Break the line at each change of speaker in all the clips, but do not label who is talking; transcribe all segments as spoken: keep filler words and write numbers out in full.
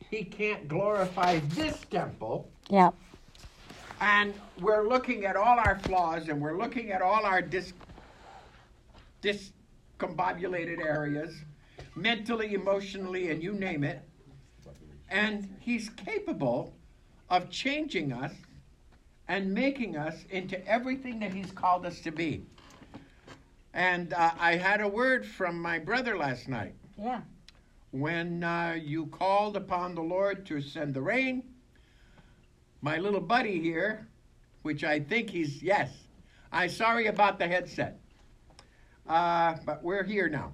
he can't glorify this temple.
Yeah.
And we're looking at all our flaws, and we're looking at all our dis, discombobulated areas, mentally, emotionally, and you name it. And he's capable of changing us and making us into everything that he's called us to be. And uh, I had a word from my brother last night.
Yeah.
When uh, you called upon the Lord to send the rain, my little buddy here, which I think he's, yes, I'm sorry about the headset, uh, but we're here now.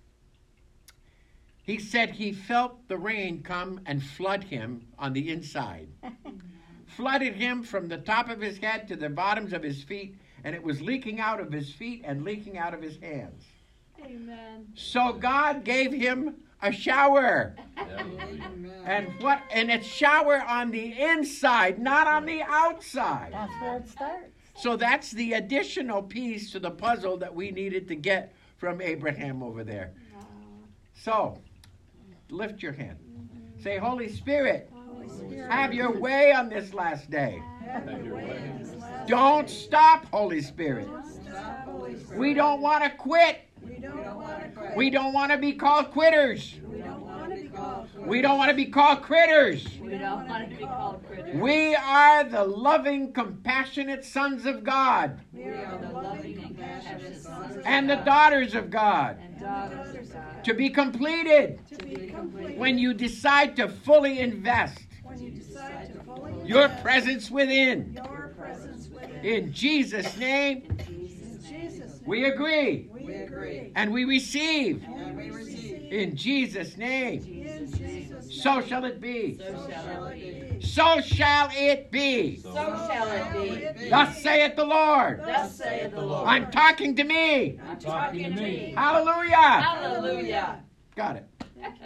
He said he felt the rain come and flood him on the inside. Flooded him from the top of his head to the bottoms of his feet, and it was leaking out of his feet and leaking out of his hands.
Amen.
So God gave him a shower. And what? And it's shower on the inside, not on the outside.
That's where it starts.
So that's the additional piece to the puzzle that we needed to get from Abraham over there. So, lift your hand. Say, Holy Spirit,
Holy Spirit,
have your way on this last day.
have your way in this last
Don't stop, Holy Spirit.
Stop, Holy Spirit.
We don't want to quit.
We don't want to quit.
We don't want to be called quitters.
We don't want to be called quitters.
We don't want to be called critters.
We don't want to be called critters.
We are the loving, compassionate sons of God
We are the loving, compassionate sons of
and the
God
daughters of God
And daughters of God.
to be completed
to be complete.
when you decide to fully invest
When you decide to fully
your
invest
presence within.
your presence within.
In Jesus' name,
In Jesus'
In
name.
Jesus' name,
we agree
we agree.
and we receive.
And we receive.
In Jesus' name,
In Jesus' name.
so shall it be.
So shall it be.
So shall it be.
So shall it be.
Thus saith the Lord.
Thus saith the Lord.
I'm talking to me.
I'm talking to me.
Hallelujah.
Hallelujah.
Got it.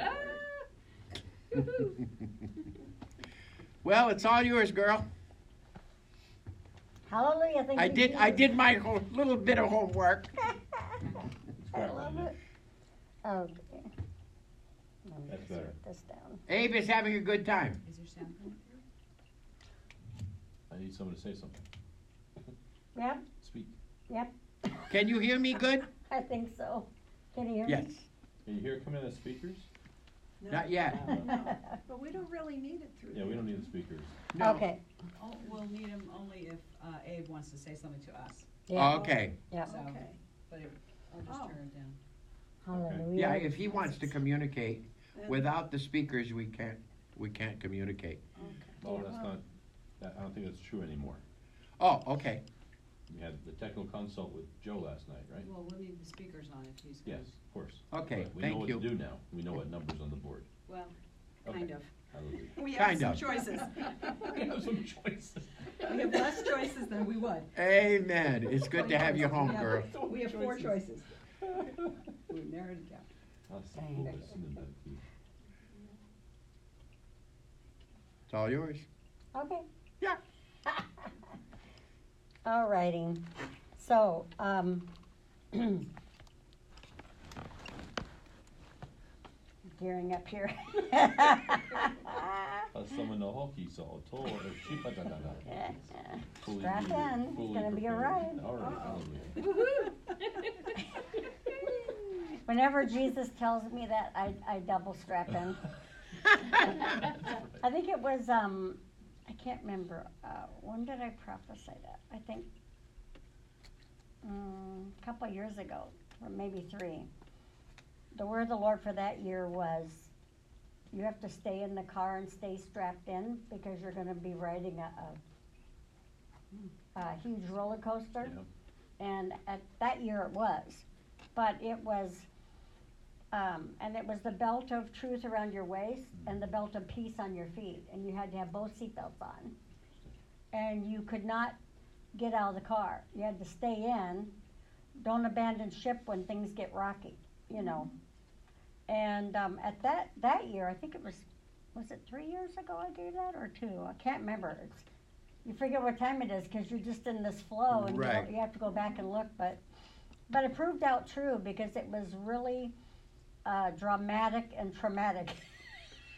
Well, it's all yours, girl.
Hallelujah. Thank
I
you,
did. I
Jesus.
did my whole, little bit of homework.
I love it. Okay. Let me
That's
just
better.
write this down.
Abe is having a good time.
Is there sound coming through?
I need someone to say something.
Yep.
Speak.
Yep.
Can you hear me good?
I think so. Can you hear
Yes.
me?
Can you hear it coming in as speakers?
Not yet.
But we don't really need it through
Yeah, we don't need the speakers.
No.
Okay.
Oh, we'll need him only if uh, Abe wants to say something to us.
Yeah.
Okay.
Yeah.
So,
Okay.
but it, I'll just
Oh.
turn it down.
Hallelujah.
Yeah. If he wants to communicate without the speakers, we can't. We can't communicate.
Oh, that's not, that, I don't think that's true anymore.
Oh, okay.
We had the technical consult with Joe last night, right?
Well, we'll need the speakers on if he's.
Yes, of course.
Okay.
But we
Thank
know what
you.
to do now. We know what numbers on the board.
Well,
Okay.
kind of.
Hallelujah.
We have
Kind
some
of.
choices.
We have some choices.
We have less choices than we would.
Amen. It's good to have you home,
We have-
girl.
We have four choices. We narrowed it down.
I'll see what we're listening to.
It's all yours.
Okay.
Yeah.
All righty. So, um, gearing up here.
Someone the hockey saw told or sheep.
Strap in. It's gonna be a ride.
All right, hallelujah.
Whenever Jesus tells me that, I, I double strap in. I think it was, um, I can't remember, uh, when did I prophesy that? I think um, a couple of years ago, or maybe three. The word of the Lord for that year was, you have to stay in the car and stay strapped in because you're going to be riding a, a, a huge roller coaster.
Yeah.
And at that year it was, but it was, um, and it was the belt of truth around your waist and the belt of peace on your feet, and you had to have both seatbelts on. And you could not get out of the car. You had to stay in. Don't abandon ship when things get rocky, you know. And um, at that that year, I think it was, was it three years ago I gave that or two? I can't remember. It's, you forget what time it is because you're just in this flow and you,
Right.
don't, you have to go back and look. But but it proved out true because it was really uh, dramatic and traumatic.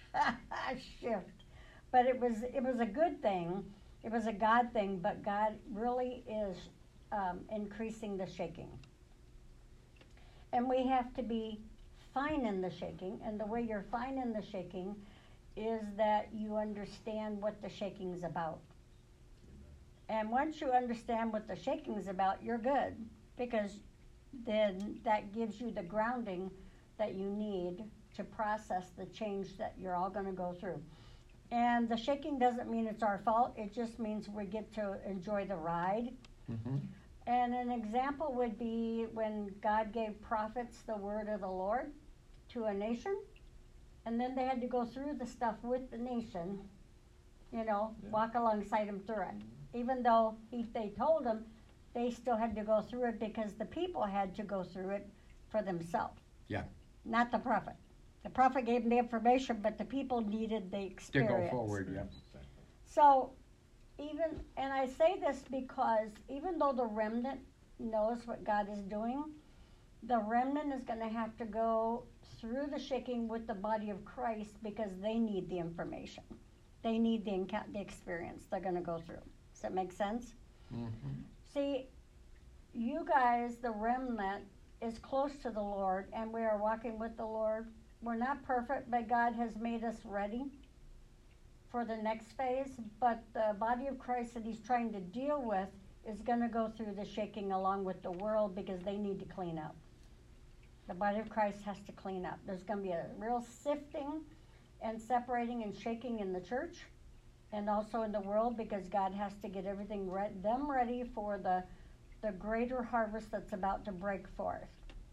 shift. But it was it was a good thing. It was a God thing, but God really is um, increasing the shaking. And we have to be fine in the shaking, and the way you're fine in the shaking is that you understand what the shaking's about. And once you understand what the shaking's about, you're good, because then that gives you the grounding that you need to process the change that you're all going to go through. And the shaking doesn't mean it's our fault. It just means we get to enjoy the ride.
Mm-hmm.
And an example would be when God gave prophets the word of the Lord to a nation, and then they had to go through the stuff with the nation, you know,
Yeah.
walk alongside them through it. Even though he, they told them, they still had to go through it because the people had to go through it for themselves.
Yeah.
Not the prophet. The prophet gave them the information, but the people needed the
To
experience.
go forward, yeah.
So, even, and I say this because even though the remnant knows what God is doing, the remnant is going to have to go through the shaking with the body of Christ because they need the information. They need the, enca- the experience they're going to go through. Does that make sense?
Mm-hmm.
See, you guys, the remnant, is close to the Lord, and we are walking with the Lord. We're not perfect, but God has made us ready for the next phase. But the body of Christ that he's trying to deal with is going to go through the shaking along with the world because they need to clean up. The body of Christ has to clean up. There's going to be a real sifting and separating and shaking in the church and also in the world because God has to get everything re- them ready for the the greater harvest that's about to break forth.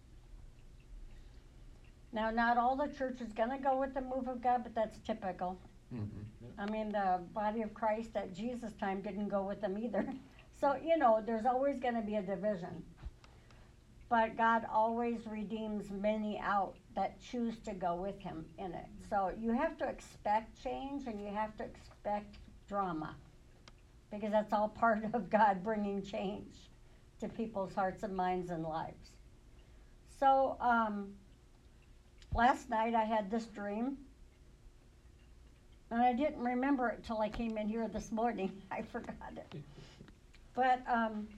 Now, not all the church is going to go with the move of God, but that's typical.
Mm-hmm.
I mean, the body of Christ at Jesus' time didn't go with them either. So, you know, there's always going to be a division. But God always redeems many out that choose to go with him in it. So you have to expect change and you have to expect drama because that's all part of God bringing change to people's hearts and minds and lives. So um, last night I had this dream, and I didn't remember it till I came in here this morning. I forgot it. But um,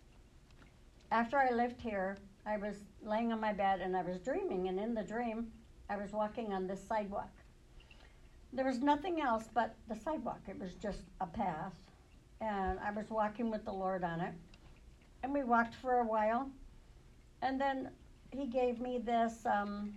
after I left here, I was laying on my bed and I was dreaming, and in the dream, I was walking on this sidewalk. There was nothing else but the sidewalk. It was just a path, and I was walking with the Lord on it. And we walked for a while, and then he gave me this, um,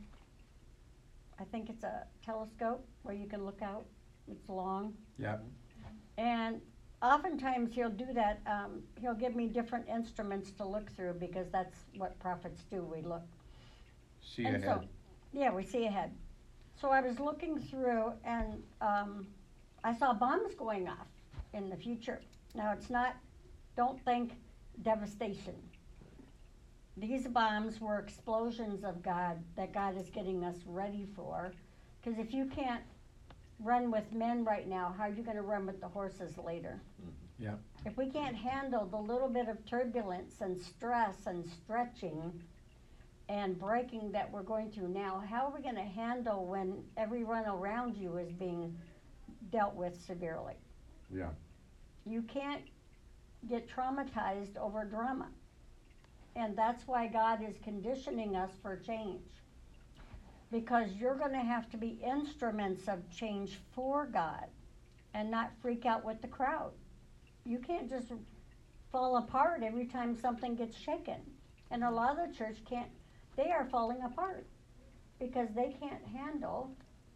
I think it's a telescope where you can look out. It's long.
Yeah.
And oftentimes he'll do that. Um, he'll give me different instruments to look through because that's what prophets do. We look.
See
And
ahead.
so, yeah, we see ahead. So I was looking through, and um, I saw bombs going off in the future. Now, it's not, don't think devastation. These bombs were explosions of God that God is getting us ready for. Because if you can't run with men right now, how are you going to run with the horses later?
Mm-hmm.
Yeah.
If we can't handle the little bit of turbulence and stress and stretching and breaking that we're going through now, how are we going to handle when everyone around you is being dealt with severely?
Yeah.
You can't get traumatized over drama. And that's why God is conditioning us for change. Because you're going to have to be instruments of change for God and not freak out with the crowd. You can't just fall apart every time something gets shaken. And a lot of the church can't, they are falling apart because they can't handle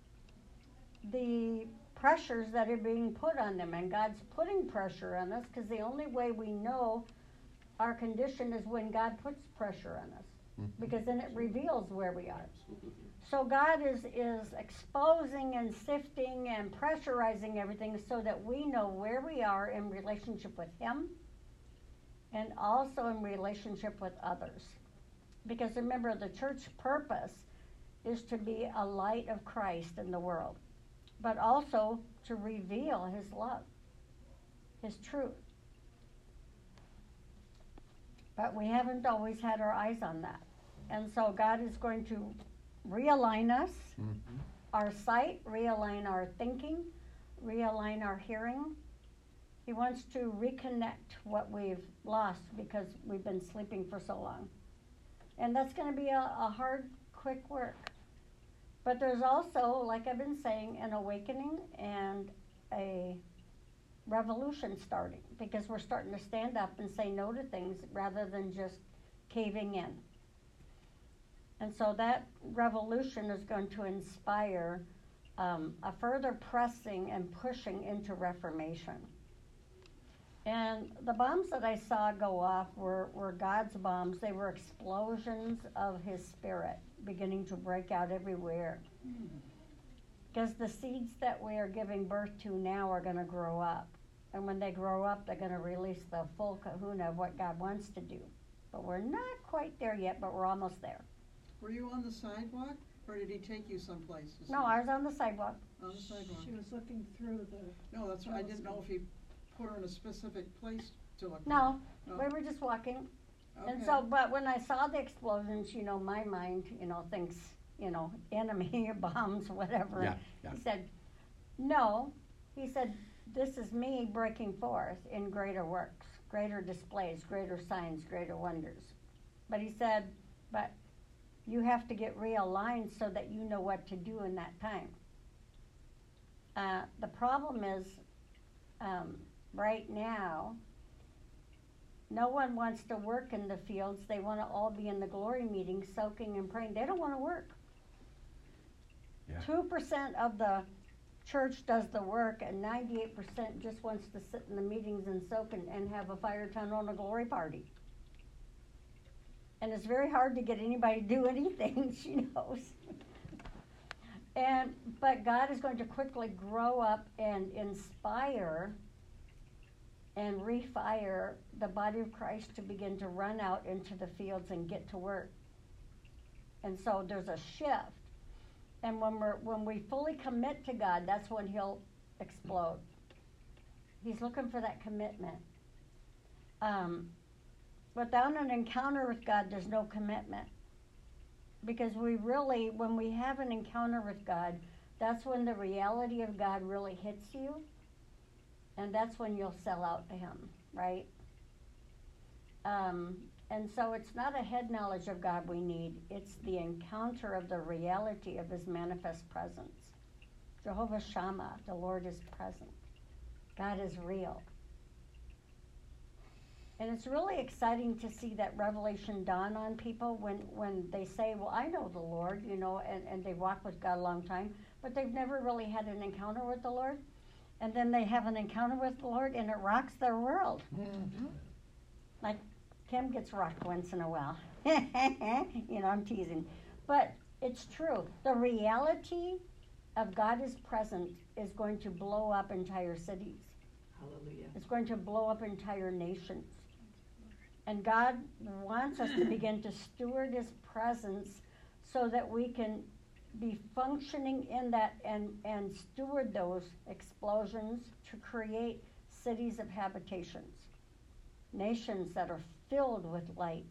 the pressures that are being put on them. And God's putting pressure on us because the only way we know our condition is when God puts pressure on us.
Mhm.
Because then it reveals where we are. So God is, is exposing and sifting and pressurizing everything so that we know where we are in relationship with Him and also in relationship with others. Because remember, the church purpose is to be a light of Christ in the world, but also to reveal His love, His truth. But we haven't always had our eyes on that. And so God is going to realign us
Mm-hmm.
our sight, realign our thinking, realign our hearing. He wants to reconnect what we've lost because we've been sleeping for so long. And that's going to be a, a hard, quick work. But there's also, like I've been saying, an awakening and a revolution starting, because we're starting to stand up and say no to things rather than just caving in. And so that revolution is going to inspire um, a further pressing and pushing into reformation. And the bombs that I saw go off were, were God's bombs. They were explosions of His Spirit beginning to break out everywhere. Because the seeds that we are giving birth to now are going to grow up. And when they grow up, they're going to release the full kahuna of what God wants to do. But we're not quite there yet, but we're almost there.
Were you on the sidewalk, or did he take you someplace? to
No,
see?
I was on the sidewalk.
On the sidewalk.
She was looking through the,
No, that's why I didn't know if he put her in a specific place to look.
No,
No.
we were just walking. And
Okay.
so, but when I saw the explosions, you know, my mind, you know, thinks, you know, enemy, bombs, whatever.
Yeah, yeah.
He said, no. He said, this is me breaking forth in greater works, greater displays, greater signs, greater wonders. But he said, but you have to get realigned so that you know what to do in that time. Uh, the problem is, um, right now, no one wants to work in the fields. They want to all be in the glory meeting, soaking and praying. They don't want to work.
Yeah.
Two percent of the church does the work, and ninety-eight percent just wants to sit in the meetings and soak and, and have a fire tunnel and a glory party. And it's very hard to get anybody to do anything, she knows. And but God is going to quickly grow up and inspire and refire the body of Christ to begin to run out into the fields and get to work. And so there's a shift. And when we're when we fully commit to God, that's when He'll explode. He's looking for that commitment. Um, without an encounter with God, there's no commitment. Because we really, when we have an encounter with God, that's when the reality of God really hits you. And that's when you'll sell out to Him, right? Um, and so it's not a head knowledge of God we need. It's the encounter of the reality of His manifest presence. Jehovah Shammah, the Lord is present. God is real. And it's really exciting to see that revelation dawn on people when, when they say, well, I know the Lord, you know, and, and they've walked with God a long time, but they've never really had an encounter with the Lord. And then they have an encounter with the Lord, and it rocks their world.
Mm-hmm.
Like Kim gets rocked once in a while. You know, I'm teasing. But it's true. The reality of God is present is going to blow up entire cities.
Hallelujah.
It's going to blow up entire nations. And God wants us to begin to steward His presence so that we can be functioning in that and, and steward those explosions to create cities of habitations, nations that are filled with light.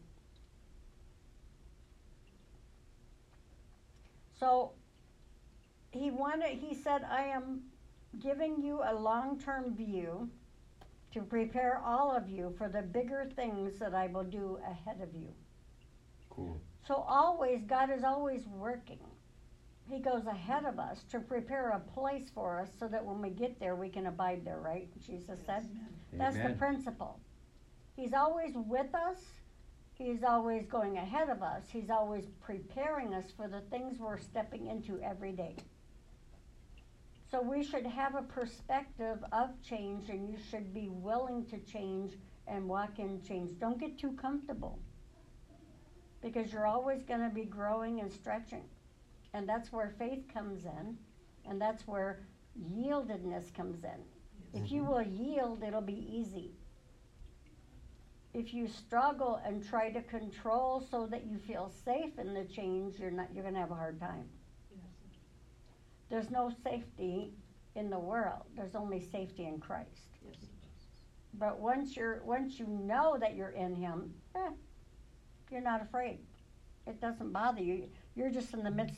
So he wanted, he said, I am giving you a long-term view to prepare all of you for the bigger things that I will do ahead of you.
Cool.
So always, God is always working. He goes ahead of us to prepare a place for us so that when we get there, we can abide there, right? Jesus said. That's the
Amen.
principle. He's always with us. He's always going ahead of us. He's always preparing us for the things we're stepping into every day. So we should have a perspective of change, and you should be willing to change and walk in change. Don't get too comfortable, because you're always going to be growing and stretching. And that's where faith comes in, and that's where yieldedness comes in. If you will yield, it'll be easy. If you struggle and try to control so that you feel safe in the change, you're not, you're going to have a hard time. There's no safety in the world. There's only safety in Christ.
Yes.
But once you're, once you know that you're in Him, eh, you're not afraid. It doesn't bother you. You're just in the midst